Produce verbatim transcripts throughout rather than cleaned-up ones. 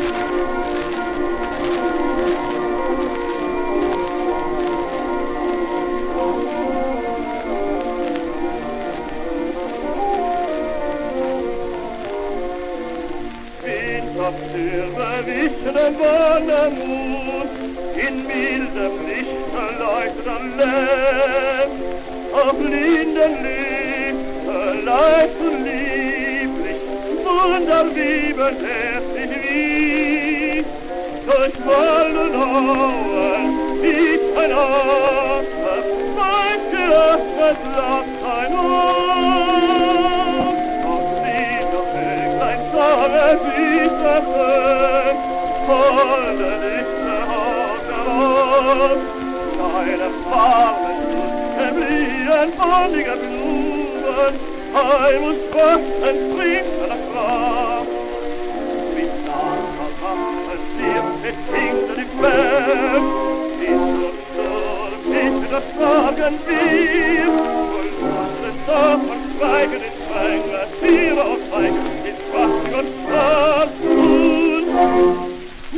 Stürme Wandermut, in mildem Lichte leuchtet am Lämm, auf linden Lippe leisten lieblich, wunderliebend herzlich wie, durch Wald und Auen liegt ein Affe, weit geöffnet lacht ein Ohr, aus dieser Welt ein Sonne Wiederhören, volle Lichte auf der Wand, deine Farben erbliehen bondige Blumen, Heim und Spaß entspringt an der Kraft. Wie Nachbar wachen sie mit hinter die Welt, wie zum Sturm hinter das Fragen wir, und unsere Sachen schweigen in Strenge, Tiere und Schweigen in Schwach und Strahl und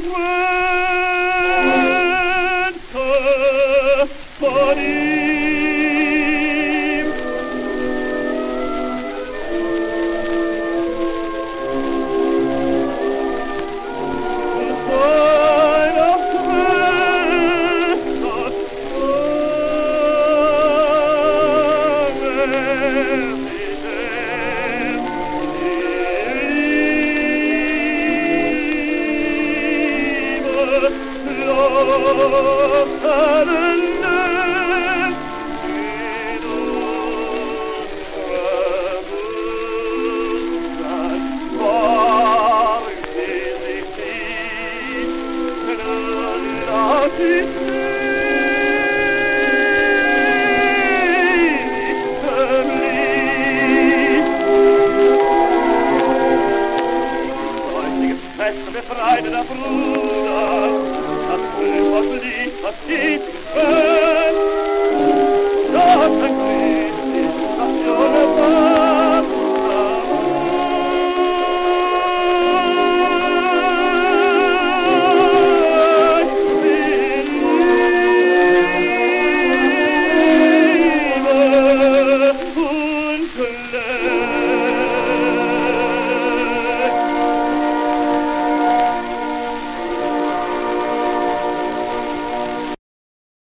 Wente von ihm. Befreite der Bruder, das Glück, was liegt, was geht,